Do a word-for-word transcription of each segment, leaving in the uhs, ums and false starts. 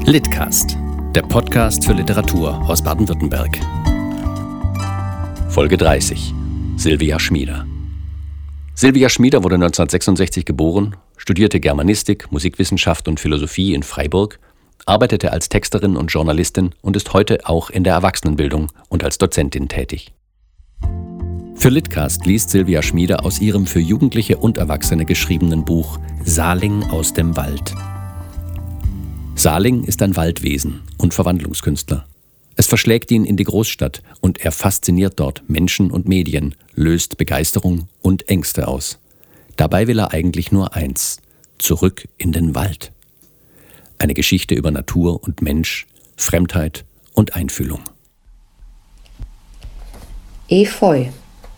Litcast, der Podcast für Literatur aus Baden-Württemberg. Folge dreißig. Sylvia Schmieder. Sylvia Schmieder wurde neunzehnhundertsechsundsechzig geboren, studierte Germanistik, Musikwissenschaft und Philosophie in Freiburg, arbeitete als Texterin und Journalistin und ist heute auch in der Erwachsenenbildung und als Dozentin tätig. Für Litcast liest Sylvia Schmieder aus ihrem für Jugendliche und Erwachsene geschriebenen Buch Saling aus dem Wald. Saling ist ein Waldwesen und Verwandlungskünstler. Es verschlägt ihn in die Großstadt und er fasziniert dort Menschen und Medien, löst Begeisterung und Ängste aus. Dabei will er eigentlich nur eins: zurück in den Wald. Eine Geschichte über Natur und Mensch, Fremdheit und Einfühlung. Efeu.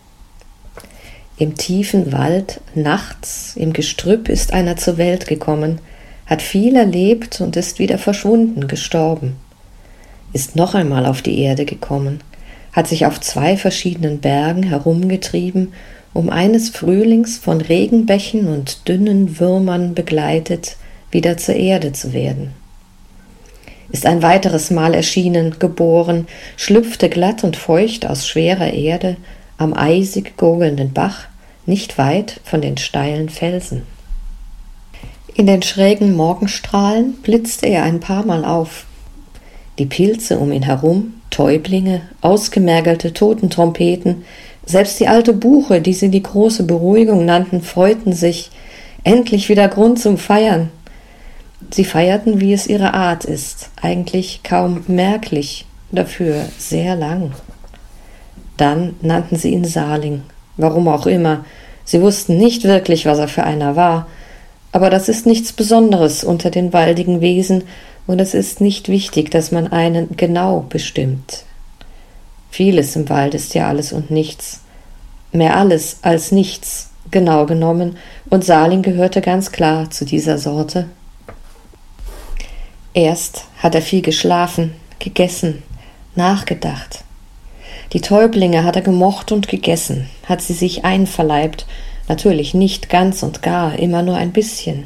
Im tiefen Wald, nachts, im Gestrüpp ist einer zur Welt gekommen, hat viel erlebt und ist wieder verschwunden, gestorben. Ist noch einmal auf die Erde gekommen, hat sich auf zwei verschiedenen Bergen herumgetrieben, um eines Frühlings von Regenbächen und dünnen Würmern begleitet, wieder zur Erde zu werden. Ist ein weiteres Mal erschienen, geboren, schlüpfte glatt und feucht aus schwerer Erde am eisig gurgelnden Bach, nicht weit von den steilen Felsen. In den schrägen Morgenstrahlen blitzte er ein paar Mal auf. Die Pilze um ihn herum, Täublinge, ausgemergelte Totentrompeten, selbst die alte Buche, die sie die große Beruhigung nannten, freuten sich, endlich wieder Grund zum Feiern. Sie feierten, wie es ihre Art ist, eigentlich kaum merklich, dafür sehr lang. Dann nannten sie ihn Saling, warum auch immer. Sie wussten nicht wirklich, was er für einer war, aber das ist nichts Besonderes unter den waldigen Wesen und es ist nicht wichtig, dass man einen genau bestimmt. Vieles im Wald ist ja alles und nichts. Mehr alles als nichts, genau genommen, und Saling gehörte ganz klar zu dieser Sorte. Erst hat er viel geschlafen, gegessen, nachgedacht. Die Täublinge hat er gemocht und gegessen, hat sie sich einverleibt, natürlich nicht ganz und gar, immer nur ein bisschen.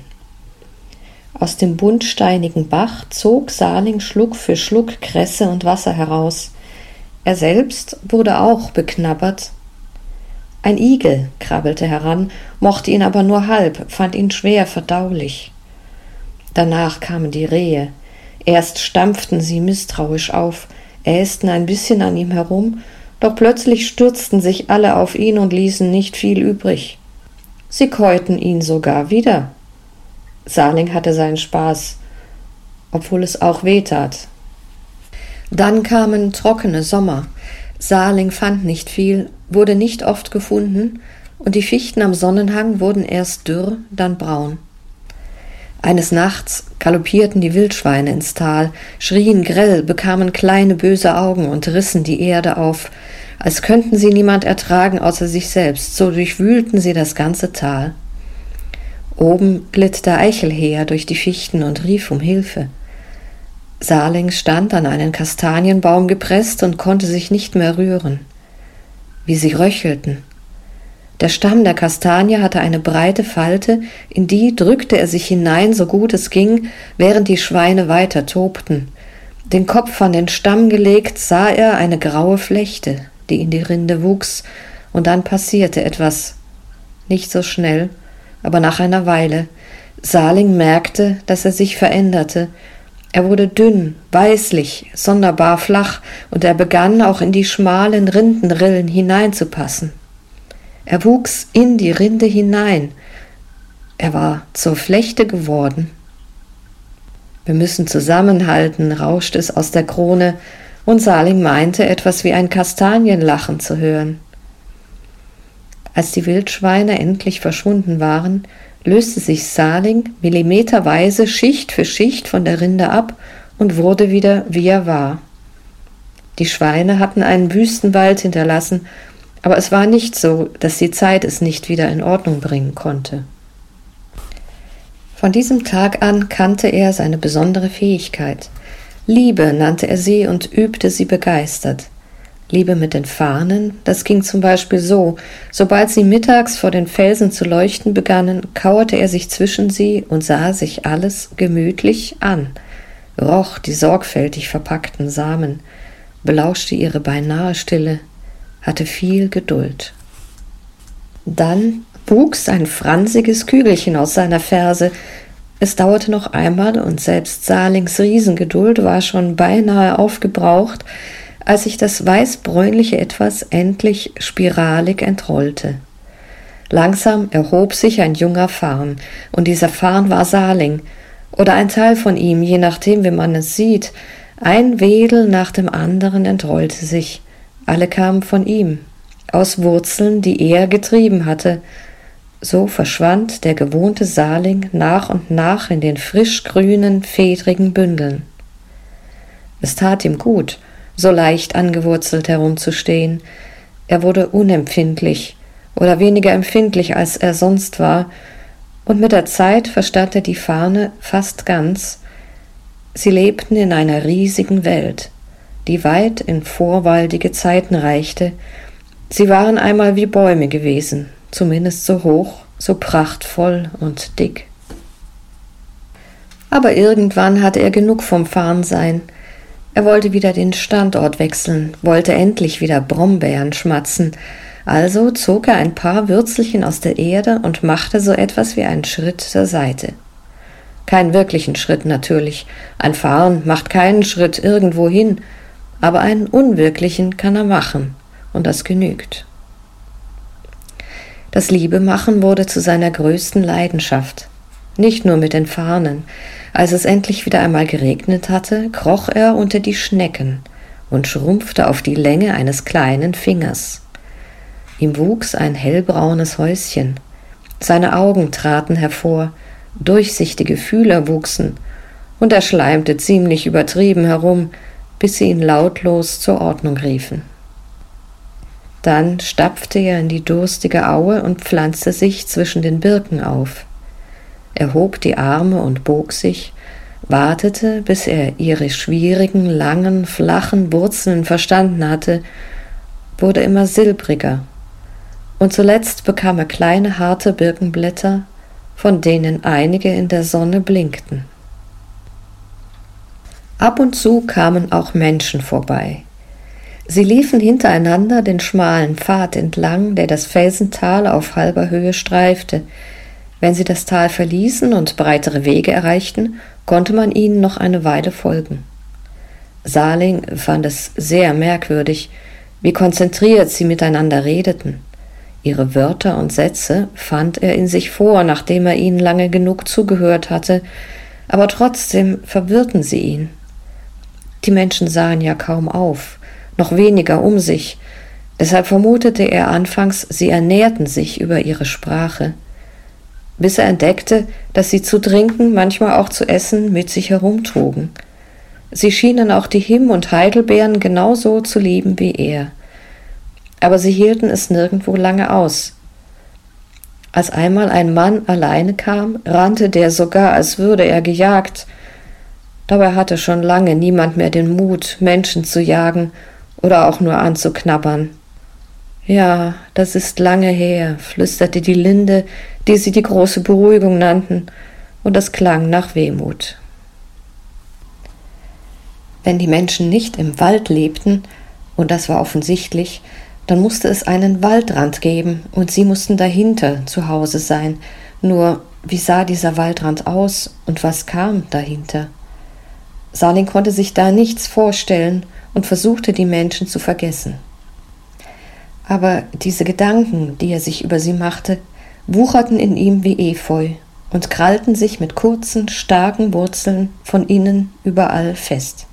Aus dem buntsteinigen Bach zog Saling Schluck für Schluck Kresse und Wasser heraus. Er selbst wurde auch beknabbert. Ein Igel krabbelte heran, mochte ihn aber nur halb, fand ihn schwer verdaulich. Danach kamen die Rehe. Erst stampften sie misstrauisch auf, ästen ein bisschen an ihm herum, doch plötzlich stürzten sich alle auf ihn und ließen nicht viel übrig. Sie käuten ihn sogar wieder. Saling hatte seinen Spaß, obwohl es auch wehtat. Dann kamen trockene Sommer. Saling fand nicht viel, wurde nicht oft gefunden, und die Fichten am Sonnenhang wurden erst dürr, dann braun. Eines Nachts galoppierten die Wildschweine ins Tal, schrien grell, bekamen kleine böse Augen und rissen die Erde auf, als könnten sie niemand ertragen außer sich selbst, so durchwühlten sie das ganze Tal. Oben glitt der Eichelheer durch die Fichten und rief um Hilfe. Saling stand an einen Kastanienbaum gepresst und konnte sich nicht mehr rühren. Wie sie röchelten. Der Stamm der Kastanie hatte eine breite Falte, in die drückte er sich hinein, so gut es ging, während die Schweine weiter tobten. Den Kopf an den Stamm gelegt, sah er eine graue Flechte, die in die Rinde wuchs, und dann passierte etwas. Nicht so schnell, aber nach einer Weile. Saling merkte, dass er sich veränderte. Er wurde dünn, weißlich, sonderbar flach, und er begann auch in die schmalen Rindenrillen hineinzupassen. Er wuchs in die Rinde hinein. Er war zur Flechte geworden. Wir müssen zusammenhalten, rauschte es aus der Krone, und Saling meinte, etwas wie ein Kastanienlachen zu hören. Als die Wildschweine endlich verschwunden waren, löste sich Saling millimeterweise Schicht für Schicht von der Rinde ab und wurde wieder, wie er war. Die Schweine hatten einen Wüstenwald hinterlassen, aber es war nicht so, dass die Zeit es nicht wieder in Ordnung bringen konnte. Von diesem Tag an kannte er seine besondere Fähigkeit. Liebe nannte er sie und übte sie begeistert. Liebe mit den Fahnen, das ging zum Beispiel so: Sobald sie mittags vor den Felsen zu leuchten begannen, kauerte er sich zwischen sie und sah sich alles gemütlich an. roch die sorgfältig verpackten Samen, belauschte ihre beinahe Stille, hatte viel Geduld. Dann wuchs ein fransiges Kügelchen aus seiner Ferse. Es dauerte noch einmal, und selbst Salings Riesengeduld war schon beinahe aufgebraucht, als sich das weißbräunliche Etwas endlich spiralig entrollte. Langsam erhob sich ein junger Farn, und dieser Farn war Saling, oder ein Teil von ihm, je nachdem, wie man es sieht. Ein Wedel nach dem anderen entrollte sich. Alle kamen von ihm, aus Wurzeln, die er getrieben hatte. So verschwand der gewohnte Saling nach und nach in den frischgrünen, fedrigen Bündeln. Es tat ihm gut, so leicht angewurzelt herumzustehen. Er wurde unempfindlich oder weniger empfindlich, als er sonst war, und mit der Zeit verstand er die Farne fast ganz. Sie lebten in einer riesigen Welt, die weit in vorwaldige Zeiten reichte. Sie waren einmal wie Bäume gewesen, zumindest so hoch, so prachtvoll und dick. Aber irgendwann hatte er genug vom Farnsein. Er wollte wieder den Standort wechseln, wollte endlich wieder Brombeeren schmatzen. Also zog er ein paar Würzelchen aus der Erde und machte so etwas wie einen Schritt zur Seite. Keinen wirklichen Schritt natürlich. Ein Farn macht keinen Schritt irgendwo hin, aber einen unwirklichen kann er machen, und das genügt. Das Liebemachen wurde zu seiner größten Leidenschaft. Nicht nur mit den Farnen. Als es endlich wieder einmal geregnet hatte, kroch er unter die Schnecken und schrumpfte auf die Länge eines kleinen Fingers. Ihm wuchs ein hellbraunes Häuschen. Seine Augen traten hervor, durchsichtige Fühler wuchsen, und er schleimte ziemlich übertrieben herum, bis sie ihn lautlos zur Ordnung riefen. Dann stapfte er in die durstige Aue und pflanzte sich zwischen den Birken auf. Er hob die Arme und bog sich, wartete, bis er ihre schwierigen, langen, flachen Wurzeln verstanden hatte, wurde immer silbriger, und zuletzt bekam er kleine, harte Birkenblätter, von denen einige in der Sonne blinkten. Ab und zu kamen auch Menschen vorbei. Sie liefen hintereinander den schmalen Pfad entlang, der das Felsental auf halber Höhe streifte. Wenn sie das Tal verließen und breitere Wege erreichten, konnte man ihnen noch eine Weile folgen. Saling fand es sehr merkwürdig, wie konzentriert sie miteinander redeten. Ihre Wörter und Sätze fand er in sich vor, nachdem er ihnen lange genug zugehört hatte, aber trotzdem verwirrten sie ihn. Die Menschen sahen ja kaum auf, noch weniger um sich, deshalb vermutete er anfangs, sie ernährten sich über ihre Sprache, bis er entdeckte, dass sie zu trinken, manchmal auch zu essen, mit sich herumtrugen. Sie schienen auch die Him- und Heidelbeeren genauso zu lieben wie er. Aber sie hielten es nirgendwo lange aus. Als einmal ein Mann alleine kam, rannte der sogar, als würde er gejagt. Dabei hatte schon lange niemand mehr den Mut, Menschen zu jagen oder auch nur anzuknabbern. »Ja, das ist lange her«, flüsterte die Linde, die sie die große Beruhigung nannten, und es klang nach Wehmut. Wenn die Menschen nicht im Wald lebten, und das war offensichtlich, dann musste es einen Waldrand geben, und sie mussten dahinter zu Hause sein. Nur, wie sah dieser Waldrand aus, und was kam dahinter? Saling konnte sich da nichts vorstellen und versuchte, die Menschen zu vergessen. Aber diese Gedanken, die er sich über sie machte, wucherten in ihm wie Efeu und krallten sich mit kurzen, starken Wurzeln von innen überall fest.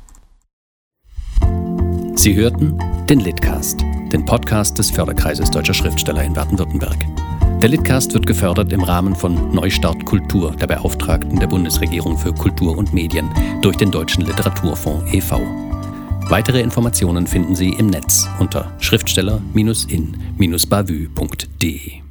Sie hörten den Litcast, den Podcast des Förderkreises Deutscher Schriftsteller in Baden-Württemberg. Der Litcast wird gefördert im Rahmen von Neustart Kultur, der Beauftragten der Bundesregierung für Kultur und Medien, durch den Deutschen Literaturfonds e V Weitere Informationen finden Sie im Netz unter schriftsteller Bindestrich in Bindestrich bavü punkt de.